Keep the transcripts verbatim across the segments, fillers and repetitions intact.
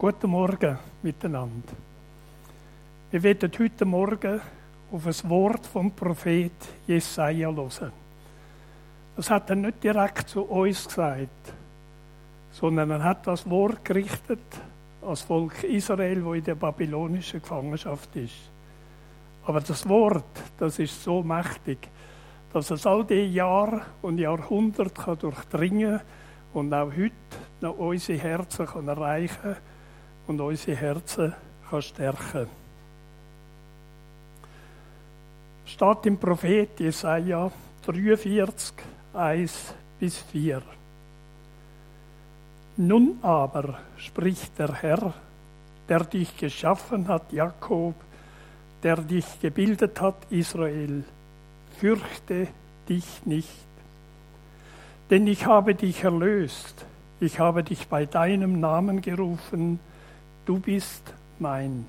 Guten Morgen miteinander. Wir werden heute Morgen auf ein Wort vom Prophet Jesaja hören. Das hat er nicht direkt zu uns gesagt, sondern er hat das Wort gerichtet als Volk Israel, das in der babylonischen Gefangenschaft ist. Aber das Wort, das ist so mächtig, dass es all die Jahre und Jahrhunderte kann durchdringen und auch heute noch unsere Herzen kann erreichen und unsere Herzen kann stärken. Steht im Prophet Jesaja dreiundvierzig, eins bis vier. Nun aber spricht der Herr, der dich geschaffen hat, Jakob, der dich gebildet hat, Israel, fürchte dich nicht. Denn ich habe dich erlöst, ich habe dich bei deinem Namen gerufen, du bist mein.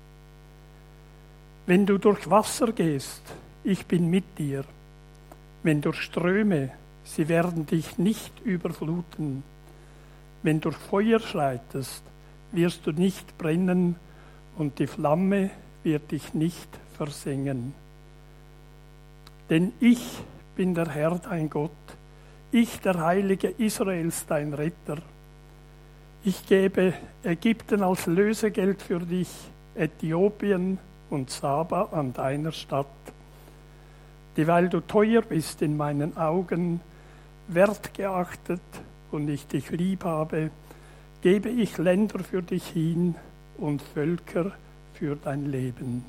Wenn du durch Wasser gehst, ich bin mit dir. Wenn durch Ströme, sie werden dich nicht überfluten. Wenn durch Feuer schreitest, wirst du nicht brennen und die Flamme wird dich nicht versengen. Denn ich bin der Herr, dein Gott, ich, der Heilige Israels, dein Retter. Ich gebe Ägypten als Lösegeld für dich, Äthiopien und Saba an deiner Stadt. Dieweil du teuer bist in meinen Augen, wertgeachtet und ich dich lieb habe, gebe ich Länder für dich hin und Völker für dein Leben.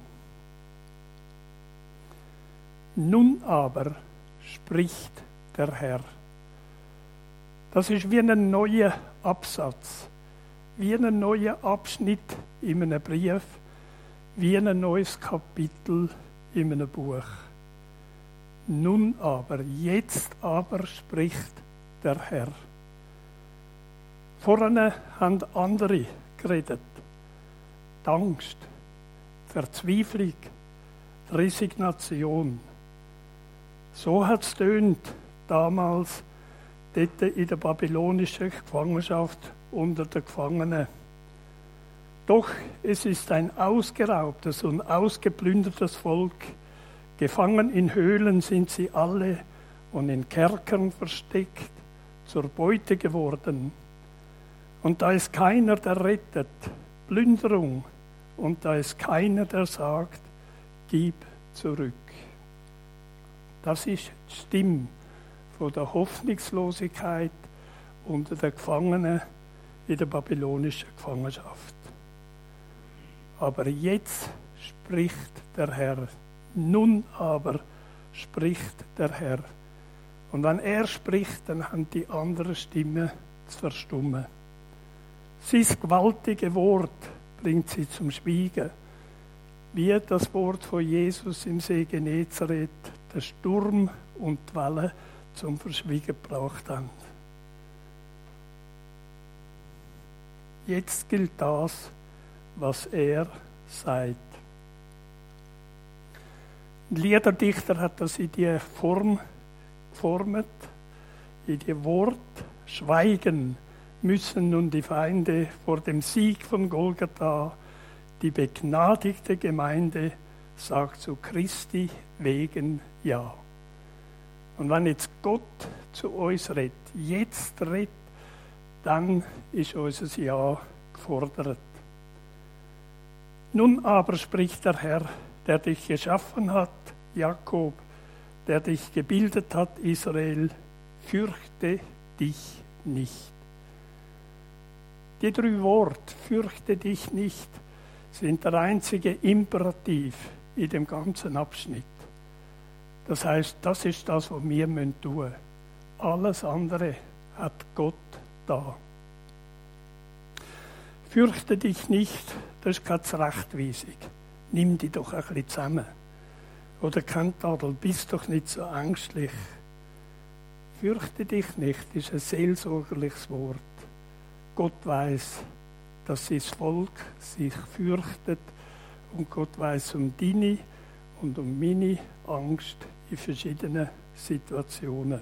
Nun aber spricht der Herr. Das ist wie ein neuer Absatz, wie ein neuer Abschnitt in einem Brief, wie ein neues Kapitel in einem Buch. Nun aber, jetzt aber spricht der Herr. Vorne haben andere geredet. Die Angst, die Verzweiflung, die Resignation. So hat es tönt damals dort in der babylonischen Gefangenschaft unter den Gefangenen. Doch es ist ein ausgeraubtes und ausgeplündertes Volk. Gefangen in Höhlen sind sie alle und in Kerkern versteckt, zur Beute geworden. Und da ist keiner, der rettet, Plünderung, und da ist keiner, der sagt, gib zurück. Das ist die Stimme von der Hoffnungslosigkeit unter den Gefangenen in der babylonischen Gefangenschaft. Aber jetzt spricht der Herr. Nun aber spricht der Herr. Und wenn er spricht, dann haben die anderen Stimmen zu verstummen. Sein gewaltige Wort bringt sie zum Schweigen, wie das Wort von Jesus im See Genezareth der Sturm und die Wellen zum Verschwiegen gebracht haben. Jetzt gilt das, was er sagt. Ein Liederdichter hat das in die Form geformt, in die Wort Schweigen müssen nun die Feinde vor dem Sieg von Golgatha, die begnadigte Gemeinde sagt zu Christi wegen Ja. Und wenn jetzt Gott zu uns redet, jetzt redet, dann ist unser Ja gefordert. Nun aber spricht der Herr, der dich geschaffen hat, Jakob, der dich gebildet hat, Israel, fürchte dich nicht. Die drei Worte, fürchte dich nicht, sind der einzige Imperativ in dem ganzen Abschnitt. Das heißt, das ist das, was wir tun müssen. Alles andere hat Gott da. Fürchte dich nicht, das ist keine Zurechtweisung. Nimm dich doch ein bisschen zusammen. Oder Kantadel, bist doch nicht so ängstlich. Fürchte dich nicht, ist ein seelsorgerliches Wort. Gott weiß, dass sein Volk sich fürchtet und Gott weiß um deine und um meine Angst in verschiedenen Situationen.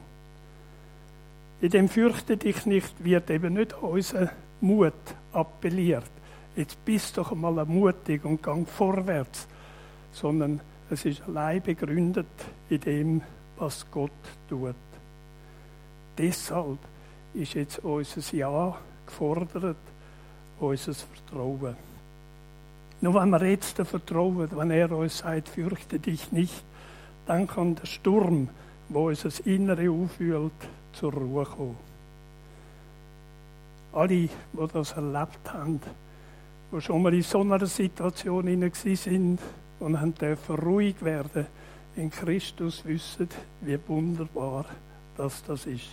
In dem Fürchte dich nicht wird eben nicht unser Mut appelliert, jetzt bist doch einmal ermutigt und gang vorwärts, sondern es ist allein begründet in dem, was Gott tut. Deshalb ist jetzt unser Ja gefordert, unser Vertrauen. Nur wenn wir jetzt vertrauen, wenn er uns sagt, fürchte dich nicht, dann kann der Sturm, wo unser Innere aufwühlt, zur Ruhe kommen. Alle, die das erlebt haben, die schon mal in so einer Situation waren und haben dürfen ruhig werden in Christus, wissen, wie wunderbar dass das ist.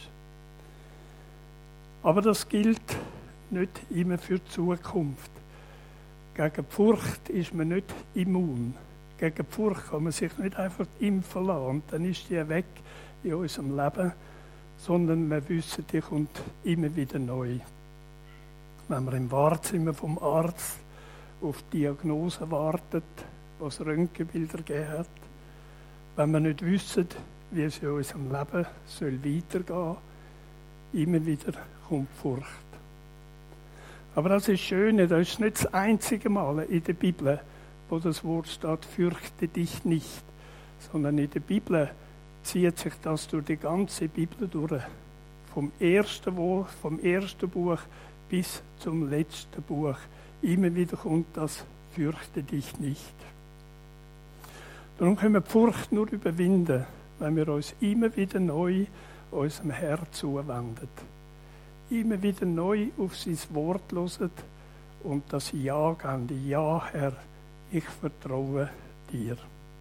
Aber das gilt nicht immer für die Zukunft. Gegen die Furcht ist man nicht immun. Gegen die Furcht kann man sich nicht einfach impfen lassen und dann ist die weg in unserem Leben, sondern wir wissen, die kommt immer wieder neu. Wenn man im Wartezimmer vom Arzt auf die Diagnose wartet, was Röntgenbilder gegeben hat, wenn wir nicht wissen, wie es in unserem Leben soll weitergehen soll, immer wieder kommt Furcht. Aber das ist schön, das ist nicht das einzige Mal in der Bibel, wo das Wort steht, fürchte dich nicht, sondern in der Bibel zieht sich das durch die ganze Bibel durch. Vom ersten Buch, vom ersten Buch bis zum letzten Buch. Immer wieder kommt das, fürchte dich nicht. Darum können wir die Furcht nur überwinden, wenn wir uns immer wieder neu unserem Herrn zuwenden. Immer wieder neu auf sein Wort hören und das Ja geben. Ja, Herr, ich vertraue dir.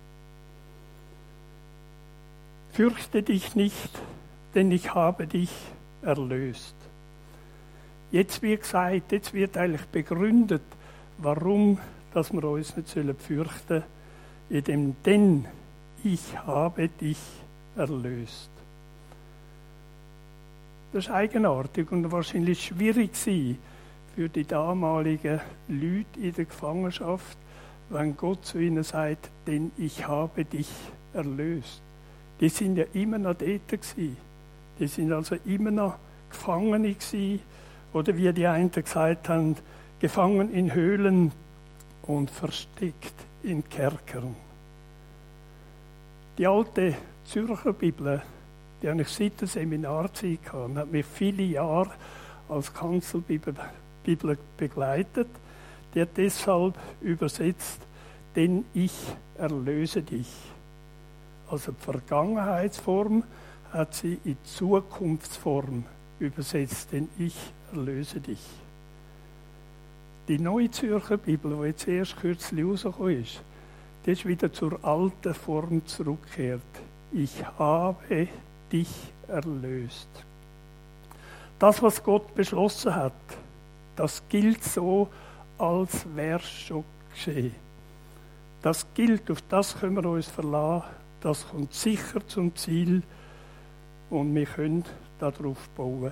Fürchte dich nicht, denn ich habe dich erlöst. Jetzt wird gesagt, jetzt wird eigentlich begründet, warum dass wir uns nicht fürchten sollen, in dem denn ich habe dich erlöst. Das ist eigenartig und wahrscheinlich schwierig gewesen für die damaligen Leute in der Gefangenschaft, wenn Gott zu ihnen sagt, denn ich habe dich erlöst. Die sind ja immer noch dort gewesen. Die sind also immer noch Gefangene gewesen. Oder wie die einen gesagt haben, gefangen in Höhlen und versteckt in Kerkern. Die alte Zürcher Bibel, die habe ich seit der Seminarzeit gehabt, hat mich viele Jahre als Kanzelbibel Bibel begleitet. Die hat deshalb übersetzt, denn ich erlöse dich. Also die Vergangenheitsform hat sie in Zukunftsform übersetzt, denn ich erlöse dich. Die Neue Zürcher Bibel, die jetzt erst kürzlich rausgekommen ist, die ist wieder zur alten Form zurückgekehrt. Ich habe dich erlöst. Das, was Gott beschlossen hat, das gilt so, als wäre es schon geschehen. Das gilt, auf das können wir uns verlassen, das kommt sicher zum Ziel und wir können darauf bauen.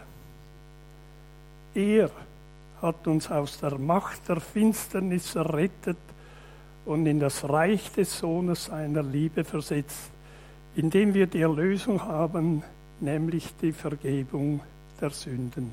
Er hat uns aus der Macht der Finsternis errettet und in das Reich des Sohnes seiner Liebe versetzt, indem wir die Erlösung haben, nämlich die Vergebung der Sünden.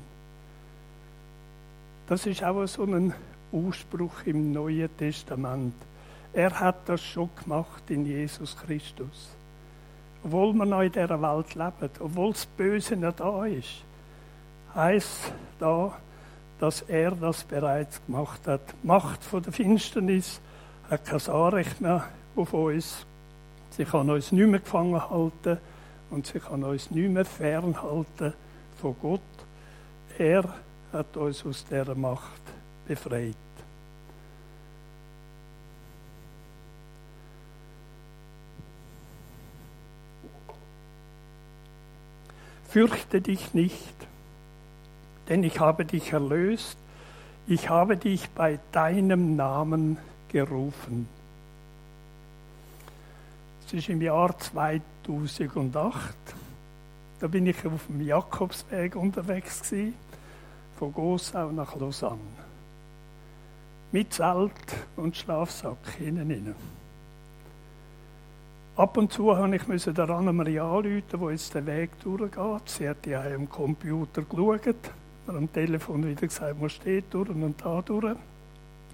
Das ist auch so ein Ausspruch im Neuen Testament. Er hat das schon gemacht in Jesus Christus. Obwohl wir noch in dieser Welt leben, obwohl das Böse nicht da ist, heisst da, dass er das bereits gemacht hat. Die Macht von der Finsternis hat kein Anrecht mehr auf uns. Sie kann uns nicht mehr gefangen halten und sie kann uns nicht mehr fernhalten von Gott. Er hat uns aus dieser Macht befreit. Fürchte dich nicht, denn ich habe dich erlöst, ich habe dich bei deinem Namen gerufen. Es ist im Jahr zweitausendacht, da bin ich auf dem Jakobsweg unterwegs gewesen, von Gossau nach Lausanne. Mit Zelt und Schlafsack hinten rein. Ab und zu musste ich der Annemarie anrufen, wo jetzt der Weg durchgeht. Sie hat ja am Computer geschaut, mir am Telefon wieder gesagt, man steht durch und da durch.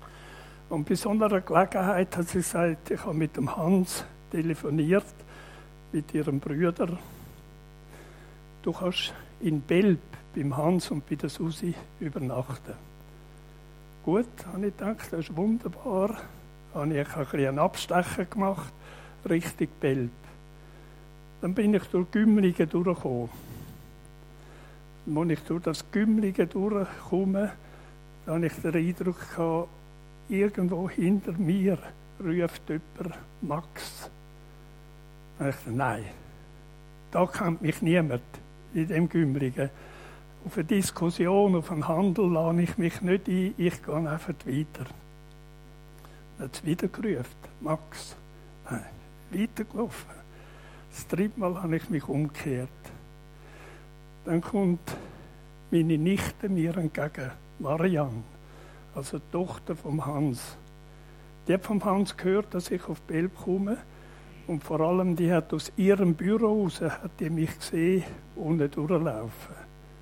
Und bei so einer Gelegenheit hat sie gesagt, ich habe mit dem Hans telefoniert, mit ihrem Bruder. Du kannst in Belp beim Hans und bei der Susi übernachten. Gut, habe ich gedacht, das ist wunderbar. Habe ich ein bisschen einen Abstecher gemacht, Richtung Belp. Dann bin ich durch Gümligen durchgekommen. Und als ich durch das Gümligen durchkomme, habe ich den Eindruck gehabt, irgendwo hinter mir ruft jemand Max. Da dachte ich, nein, da kennt mich niemand in dem Gümligen. Auf eine Diskussion, auf einen Handel lade ich mich nicht ein, ich gehe einfach weiter. Dann hat es wieder gerufen, Max. Nein, weitergelaufen. Das dritte Mal habe ich mich umgekehrt. Dann kommt meine Nichte mir entgegen, Marianne, also die Tochter vom Hans. Die hat vom Hans gehört, dass ich auf Belp komme. Und vor allem, die hat aus ihrem Büro raus, hat die mich gesehen, unten durchlaufen.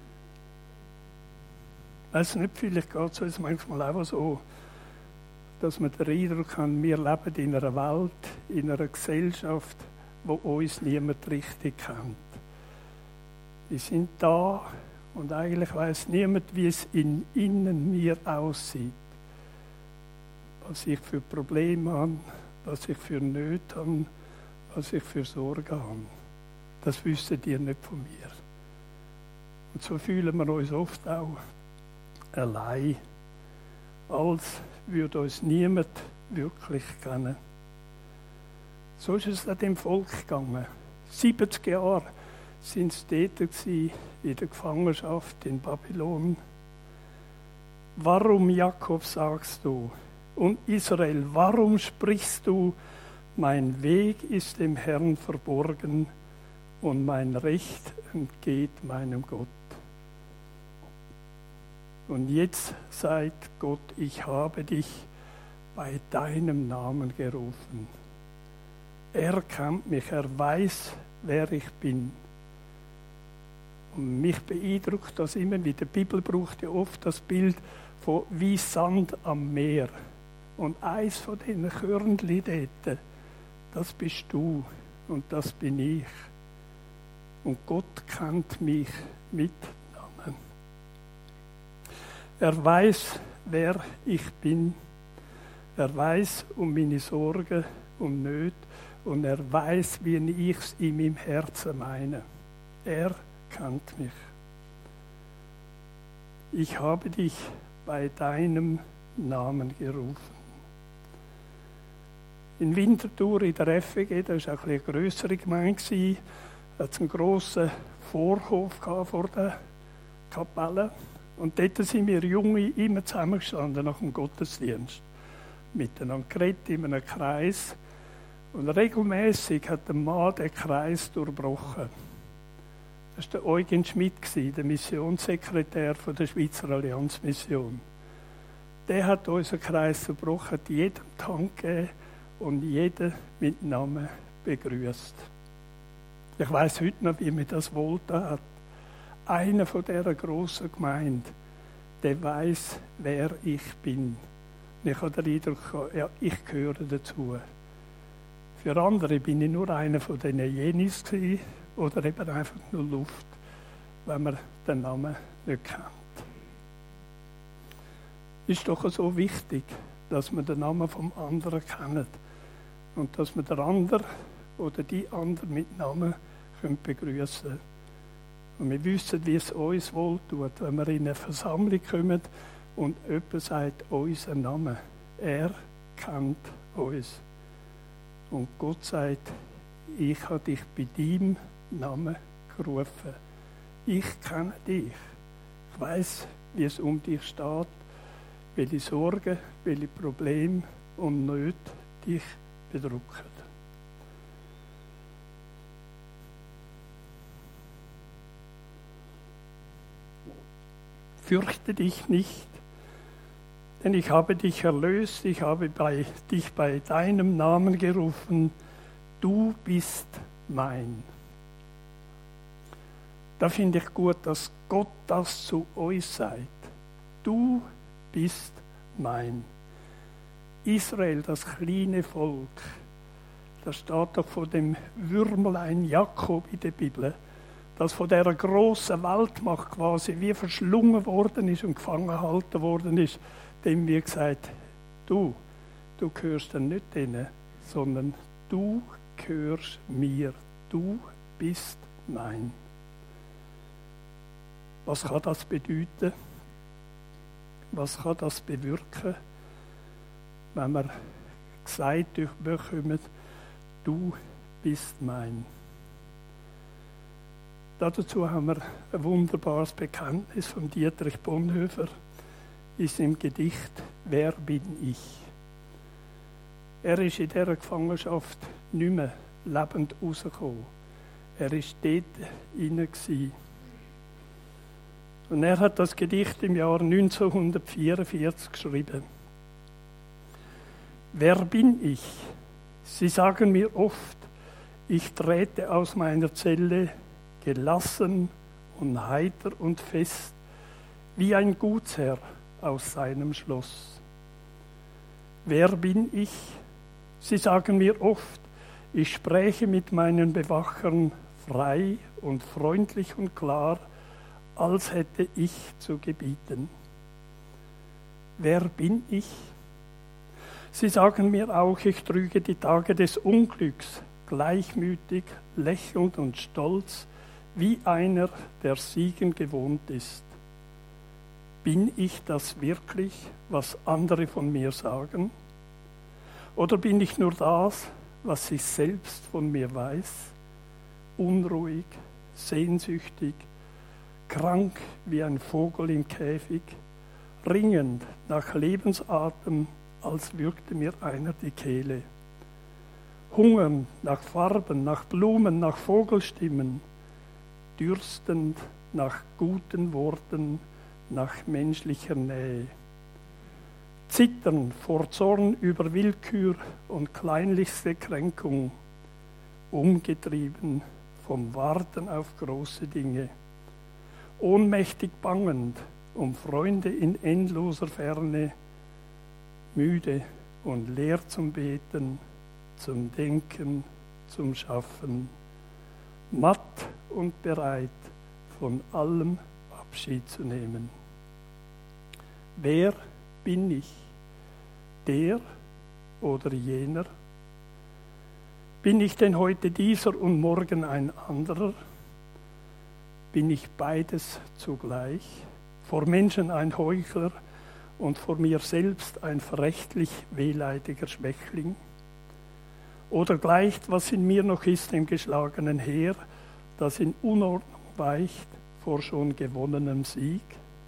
Ich weiss nicht, vielleicht geht es uns manchmal auch so, dass man den Eindruck hat, wir leben in einer Welt, in einer Gesellschaft, wo uns niemand richtig kennt. Wir sind da und eigentlich weiss niemand, wie es in innen mir aussieht. Was ich für Probleme habe, was ich für Nöte habe, was ich für Sorgen habe. Das wissen die nicht von mir. Und so fühlen wir uns oft auch allein, als würde uns niemand wirklich kennen. So ist es an dem Volk gegangen. siebzig Jahre sind sie dort gewesen, in der Gefangenschaft in Babylon. Warum, Jakob, sagst du, und Israel, warum sprichst du, mein Weg ist dem Herrn verborgen und mein Recht entgeht meinem Gott? Und jetzt sagt Gott, ich habe dich bei deinem Namen gerufen. Er kennt mich, er weiß, wer ich bin. Und mich beeindruckt das immer wieder. Die Bibel braucht ja oft das Bild von wie Sand am Meer. Und eins von diesen Körnchen dort, das bist du und das bin ich. Und Gott kennt mich mit Namen. Er weiß, wer ich bin. Er weiß um meine Sorgen und Nöte. Und er weiß, wie ich es in meinem Herzen meine. Er kennt mich. Ich habe dich bei deinem Namen gerufen. In Winterthur in der F W G, das war auch eine grössere Gemeinde, hat es einen grossen Vorhof vor der Kapelle. Und dort sind wir Junge immer zusammengestanden nach dem Gottesdienst. Miteinander geredet in einem Kreis. Und regelmäßig hat der Mann den Kreis durchbrochen. Das war der Eugen Schmidt, der Missionssekretär der Schweizer Allianzmission. Der hat unseren Kreis durchbrochen, hat jedem Dank gegeben und jeden mit Namen begrüßt. Ich weiss heute noch, wie mir das wohlgetan hat. Einer von dieser grossen Gemeinde, der weiss, wer ich bin. Und ich habe den Eindruck, ja, ich gehöre dazu. Für andere bin ich nur einer von diesen Jenis gewesen, oder eben einfach nur Luft, wenn man den Namen nicht kennt. Ist doch so wichtig, dass man den Namen vom anderen kennt und dass man den anderen oder die anderen mit Namen begrüßen können. Und wir wissen, wie es uns wohltut, wenn wir in eine Versammlung kommen und jemand sagt unseren Namen. Er kennt uns. Und Gott sagt, ich habe dich bei deinem Namen gerufen. Ich kenne dich. Ich weiss, wie es um dich steht, welche Sorgen, welche Probleme und Nöte dich bedrücken. Fürchte dich nicht, denn ich habe dich erlöst, ich habe bei, dich bei deinem Namen gerufen, du bist mein. Da finde ich gut, dass Gott das zu uns sagt. Du bist mein. Israel, das kleine Volk, das steht doch von dem Würmlein Jakob in der Bibel, das von dieser grossen Weltmacht quasi wie verschlungen worden ist und gefangen gehalten worden ist, dem wir gesagt, du, du gehörst dann nicht denen, sondern du gehörst mir, du bist mein. Was kann das bedeuten? Was kann das bewirken, wenn wir gesagt bekommen, du bist mein? Dazu haben wir ein wunderbares Bekenntnis von Dietrich Bonhoeffer, ist im Gedicht «Wer bin ich?». Er ist in dieser Gefangenschaft nicht mehr lebend rausgekommen. Er war dort inne. Und er hat das Gedicht im Jahr neunzehnhundertvierundvierzig geschrieben. Wer bin ich? Sie sagen mir oft, ich trete aus meiner Zelle gelassen und heiter und fest, wie ein Gutsherr aus seinem Schloss. Wer bin ich? Sie sagen mir oft, ich spräche mit meinen Bewachern frei und freundlich und klar, als hätte ich zu gebieten. Wer bin ich? Sie sagen mir auch, ich trüge die Tage des Unglücks, gleichmütig, lächelnd und stolz, wie einer, der Siegen gewohnt ist. Bin ich das wirklich, was andere von mir sagen? Oder bin ich nur das, was ich selbst von mir weiß? Unruhig, sehnsüchtig, krank wie ein Vogel im Käfig, ringend nach Lebensatem, als würgte mir einer die Kehle. Hungernd nach Farben, nach Blumen, nach Vogelstimmen, dürstend nach guten Worten, nach menschlicher Nähe. Zitternd vor Zorn über Willkür und kleinlichste Kränkung, umgetrieben vom Warten auf große Dinge. Ohnmächtig bangend um Freunde in endloser Ferne, müde und leer zum Beten, zum Denken, zum Schaffen, matt und bereit, von allem Abschied zu nehmen. Wer bin ich? Der oder jener? Bin ich denn heute dieser und morgen ein anderer? Bin ich beides zugleich? Vor Menschen ein Heuchler und vor mir selbst ein verächtlich wehleidiger Schwächling? Oder gleicht, was in mir noch ist, dem geschlagenen Heer, das in Unordnung weicht vor schon gewonnenem Sieg?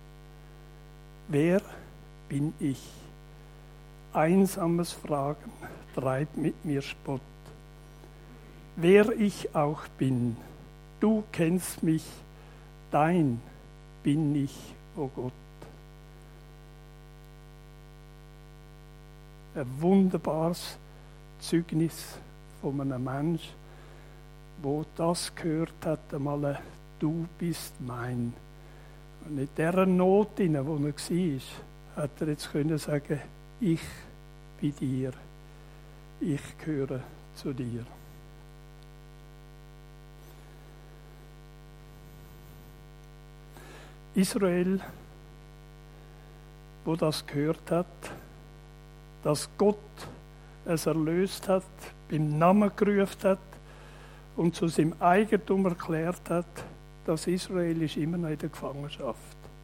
Wer bin ich? Einsames Fragen treibt mit mir Spott. Wer ich auch bin, du kennst mich, dein bin ich, o oh Gott. Ein wunderbares Zeugnis von einem Menschen, der das gehört hat, einmal, du bist mein. Und in dieser Not, in der er war, hat er jetzt können sagen, ich bin dir, ich gehöre zu dir. Israel, wo das gehört hat, dass Gott es erlöst hat, beim Namen gerufen hat und zu seinem Eigentum erklärt hat, dass Israel ist immer noch in der Gefangenschaft.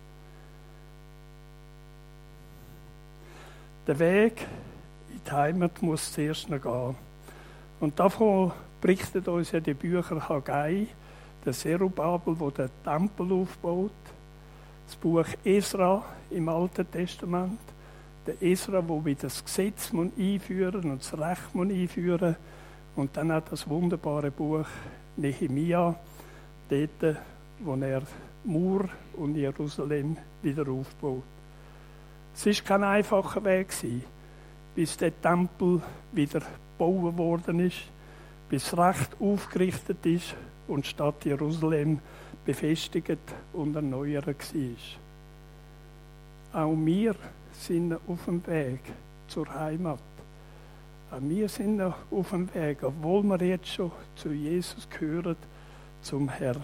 Der Weg in die Heimat muss zuerst noch gehen. Und davon berichtet uns ja die Bücher Haggai, der Zerubabel, der den Tempel aufbaut, das Buch Esra im Alten Testament, der Esra, der wieder das Gesetz einführen und das Recht einführen und dann auch das wunderbare Buch Nehemia, dort, wo er Mur und Jerusalem wieder aufbaut. Es war kein einfacher Weg, bis der Tempel wieder gebaut worden ist, bis das Recht aufgerichtet ist und die Stadt Jerusalem befestigt und erneuert war. Auch wir sind auf dem Weg zur Heimat. Auch wir sind noch auf dem Weg, obwohl wir jetzt schon zu Jesus gehören, zum Herrn.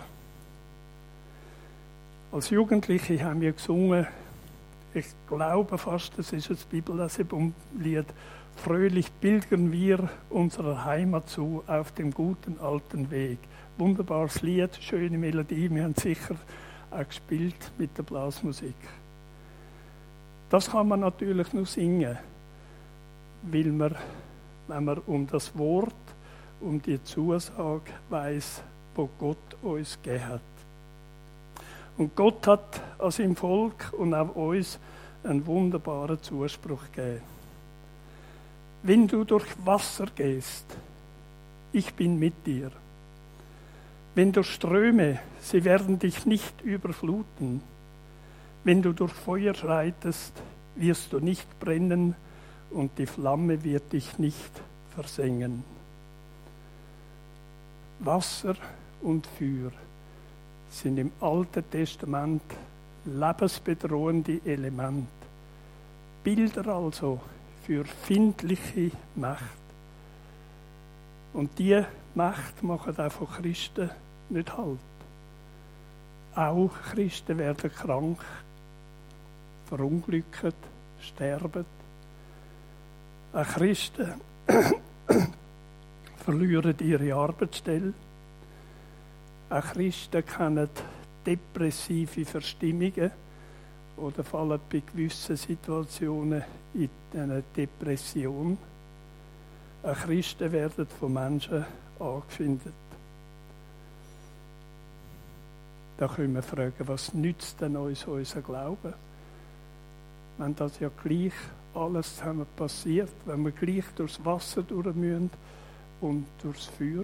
Als Jugendliche haben wir gesungen, ich glaube fast, das ist das Bibellesebum-Lied, fröhlich pilgern wir unserer Heimat zu auf dem guten alten Weg. Wunderbares Lied, schöne Melodie, wir haben sicher auch gespielt mit der Blasmusik. Das kann man natürlich nur singen, weil man, wenn man um das Wort, um die Zusage weiss, wo Gott uns gegeben hat. Und Gott hat an seinem Volk und auch uns einen wunderbaren Zuspruch gegeben. Wenn du durch Wasser gehst, ich bin mit dir. Wenn durch Ströme, sie werden dich nicht überfluten. Wenn du durch Feuer schreitest, wirst du nicht brennen und die Flamme wird dich nicht versengen. Wasser und Feuer sind im Alten Testament lebensbedrohende Elemente. Bilder also für findliche Macht. Und diese Macht machen auch von Christen nicht Halt. Auch Christen werden krank, verunglückt, sterben. Auch Christen verlieren ihre Arbeitsstelle. Auch Christen kennen depressive Verstimmungen oder fallen bei gewissen Situationen in eine Depression. Auch Christen werden von Menschen angefindet. Da können wir fragen, was nützt denn uns unser Glauben? Wenn das ja gleich alles zusammen passiert, wenn wir gleich durchs Wasser durch müssen und durchs Feuer.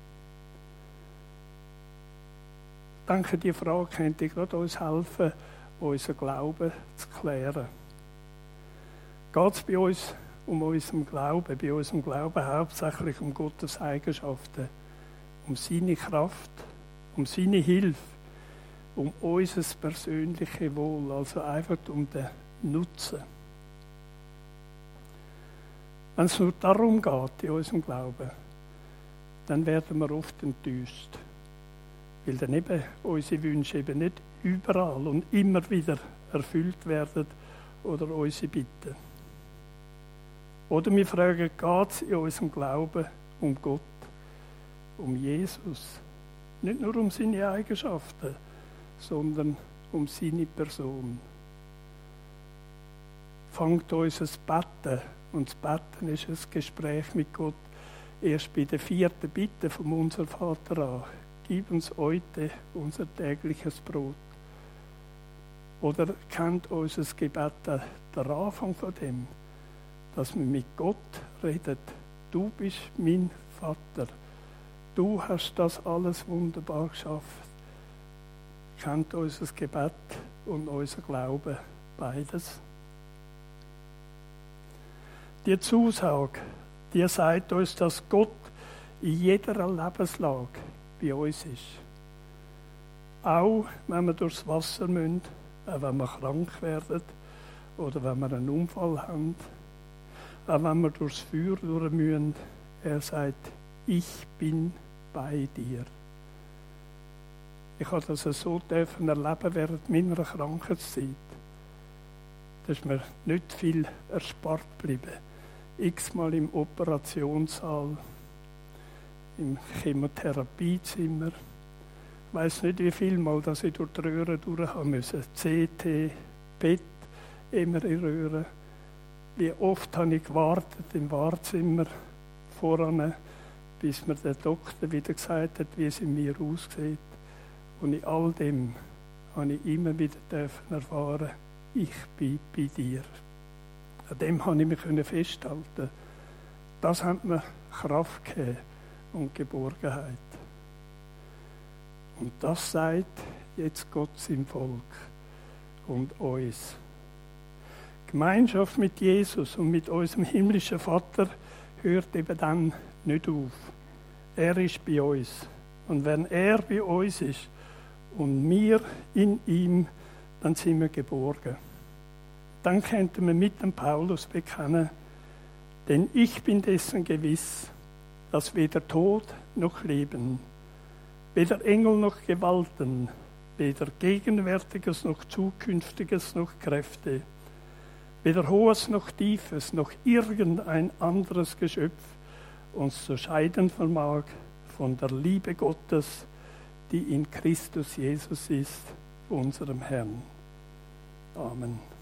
Ich denke, die Frage könnte gerade uns helfen, unseren Glauben zu klären. Geht es bei uns um unseren Glauben, bei unserem Glauben hauptsächlich um Gottes Eigenschaften, um seine Kraft, um seine Hilfe, um unser persönliches Wohl, also einfach um den Nutzen. Wenn es nur darum geht, in unserem Glauben, dann werden wir oft enttäuscht. Weil dann eben unsere Wünsche eben nicht überall und immer wieder erfüllt werden oder unsere Bitten. Oder wir fragen, geht es in unserem Glauben um Gott, um Jesus? Nicht nur um seine Eigenschaften, sondern um seine Person. Fangt unser Betten, und das Betten ist ein Gespräch mit Gott, erst bei der vierten Bitte von unserem Vater an. Gib uns heute unser tägliches Brot. Oder kennt unser Gebet der Anfang von dem, dass wir mit Gott reden. Du bist mein Vater. Du hast das alles wunderbar geschafft. Kennt unser Gebet und unser Glaube beides? Die Zusage, die sagt uns, dass Gott in jeder Lebenslage bei uns ist. Auch wenn wir durchs Wasser müssen, auch wenn wir krank werden oder wenn wir einen Unfall haben, auch wenn wir durchs Feuer durch müssen. Er sagt, ich bin bei dir. Ich habe das so dürfen erleben während meiner Krankheitszeit. Da ist mir nicht viel erspart geblieben. X-mal im Operationssaal, im Chemotherapiezimmer. Ich weiss nicht, wie viel Mal, dass ich durch die Röhre durch haben musste. C T, P E T, immer in Röhre. Wie oft habe ich gewartet im Wartezimmer voran, bis mir der Doktor wieder gesagt hat, wie es in mir aussieht. Und in all dem habe ich immer wieder erfahren, ich bin bei dir. An dem konnte ich mich festhalten. Das hat mir Kraft gegeben und Geborgenheit. Und das sagt jetzt Gott seinem Volk und uns. Gemeinschaft mit Jesus und mit unserem himmlischen Vater hört eben dann nicht auf. Er ist bei uns. Und wenn er bei uns ist und wir in ihm, dann sind wir geborgen. Ich dann könnten wir mit dem Paulus bekennen, denn ich bin dessen gewiss, dass weder Tod noch Leben, weder Engel noch Gewalten, weder Gegenwärtiges noch Zukünftiges noch Kräfte, weder Hohes noch Tiefes noch irgendein anderes Geschöpf uns zu scheiden vermag von der Liebe Gottes, die in Christus Jesus ist, unserem Herrn. Amen.